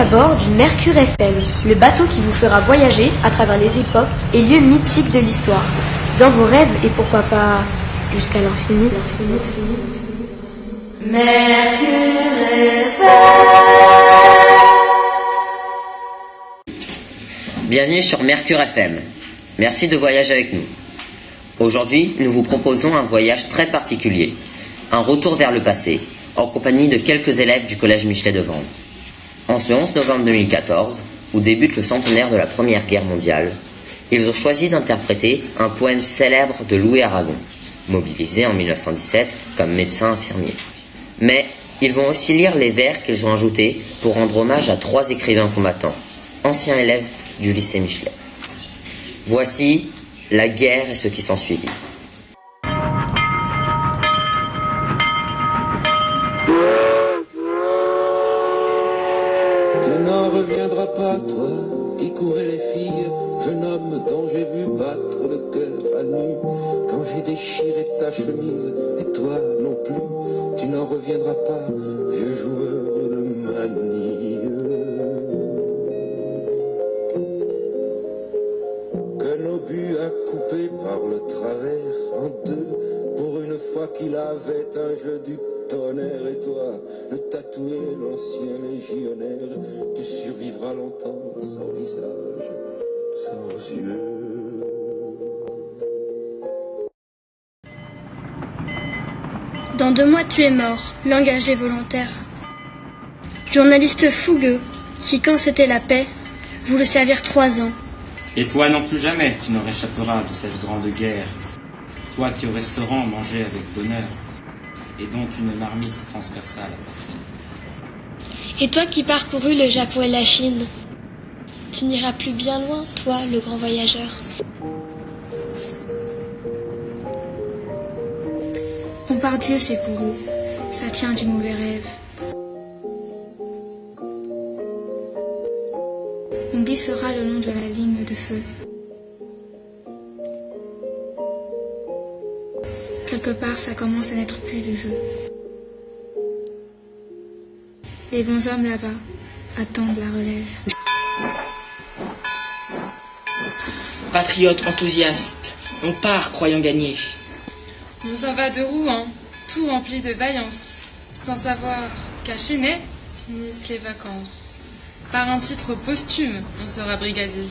bord du Mercure FM, le bateau qui vous fera voyager à travers les époques et lieux mythiques de l'histoire, dans vos rêves et pourquoi pas jusqu'à l'infini. Mercure FM. Bienvenue sur Mercure FM. Merci de voyager avec nous. Aujourd'hui, nous vous proposons un voyage très particulier, un retour vers le passé, en compagnie de quelques élèves du collège Michelet de Vanves. En ce 11 novembre 2014, où débute le centenaire de la Première Guerre mondiale, ils ont choisi d'interpréter un poème célèbre de Louis Aragon, mobilisé en 1917 comme médecin infirmier. Mais ils vont aussi lire les vers qu'ils ont ajoutés pour rendre hommage à 3 écrivains combattants, anciens élèves du lycée Michelet. Voici la guerre et ce qui s'ensuivit. Tu n'en reviendras pas, toi, qui courais les filles, jeune homme dont j'ai vu battre le cœur à nu, quand j'ai déchiré ta chemise, et toi non plus, tu n'en reviendras pas, vieux joueur de manille. Qu'un obus a coupé par le travers en deux, pour une fois qu'il avait un jeu du tonnerre, et toi, le tatoué, l'ancien légionnaire, tu survivras longtemps sans visage, sans yeux. Dans 2 mois tu es mort, l'engagé volontaire. Journaliste fougueux, qui quand c'était la paix, voulait servir 3 ans. Et toi non plus jamais, tu n'en réchapperas de cette grande guerre. Toi qui au restaurant mangeais avec bonheur, et dont une marmite transperça la poitrine. Et toi qui parcourus le Japon et la Chine, tu n'iras plus bien loin, toi, le grand voyageur. On part Dieu c'est pour eux, ça tient du mauvais rêve. On glissera le long de la ligne de feu. Quelque part, ça commence à n'être plus du jeu. Les bons hommes là-bas attendent la relève. Patriotes enthousiastes, on part croyant gagner. On s'en va de Rouen, tout rempli de vaillance, sans savoir qu'à Chénet finissent les vacances. Par un titre posthume, on sera brigadier.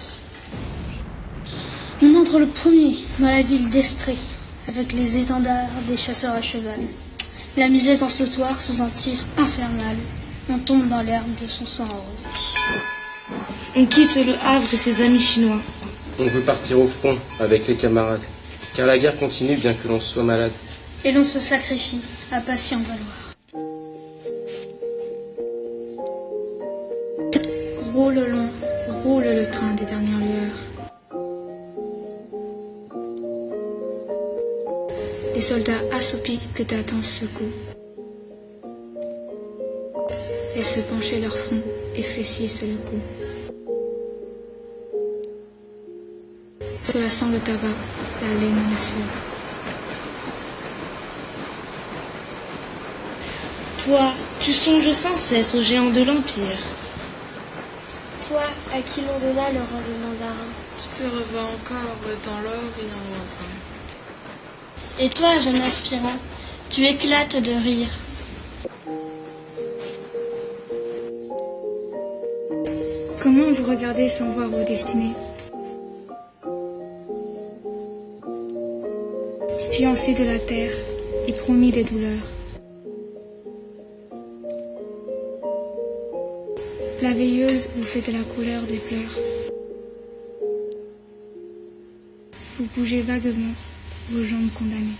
On entre le premier dans la ville d'Estrée, avec les étendards des chasseurs à cheval. La musette en sautoir sous un tir infernal. On tombe dans l'herbe de son sang arrosé. On quitte le Havre et ses amis chinois. On veut partir au front avec les camarades, car la guerre continue bien que l'on soit malade. Et l'on se sacrifie à patient valoir. Roule long, roule le train des dernières lueurs. Les soldats assoupis que t'attends secouent. Et se pencher leur front et fléchissent le cou. Cela sent le tabac, la laine en sueur. Toi, tu songes sans cesse aux géants de l'Empire. Toi, à qui l'on donna le rang de mandarin. Tu te revends encore dans l'Orient lointain. Et toi, jeune aspirant, tu éclates de rire. Comment vous regardez sans voir vos destinées? Fiancé de la terre et promis des douleurs. La veilleuse vous fait de la couleur des pleurs. Vous bougez vaguement, vos jambes condamnées.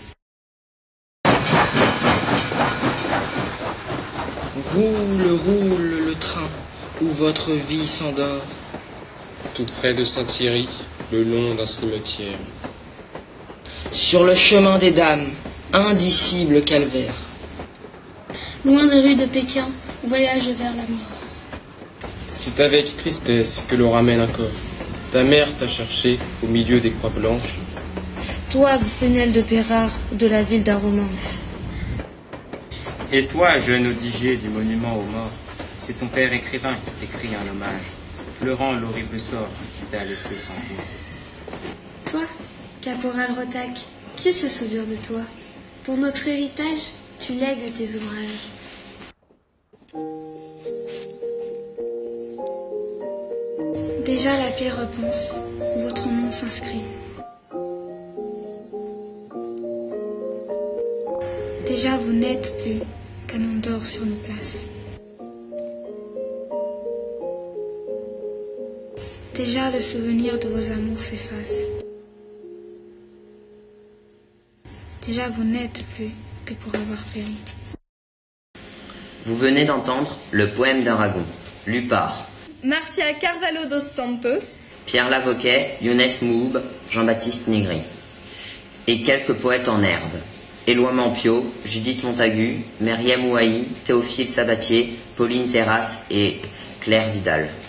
Roule, roule le train où votre vie s'endort. Tout près de Saint-Thierry, le long d'un cimetière. Sur le chemin des dames, indicible calvaire. Loin des rues de Pékin, voyage vers la mort. C'est avec tristesse que l'on ramène un corps. Ta mère t'a cherché au milieu des croix blanches. Toi, prunelle de Pérard, de la ville d'Arromanches. Et toi, jeune odigier du monument aux morts, C'est ton père écrivain qui t'écrit un hommage, pleurant l'horrible sort qui t'a laissé sans voix. Toi, caporal Rotac, qui se souvient de toi? Pour notre héritage, tu lègues tes ouvrages. Déjà la pierre repense, où votre nom s'inscrit. Déjà vous n'êtes plus qu'un nom d'or sur nos places. Déjà le souvenir de vos amours s'efface. Déjà vous n'êtes plus que pour avoir péri. Vous venez d'entendre le poème d'Aragon, lu par Marcia Carvalho dos Santos, Pierre Lavoquet, Younes Moub, Jean-Baptiste Nigri. Et quelques poètes en herbe. Éloi Mampio, Judith Montagu, Myriam Ouahi, Théophile Sabatier, Pauline Terrasse et Claire Vidal.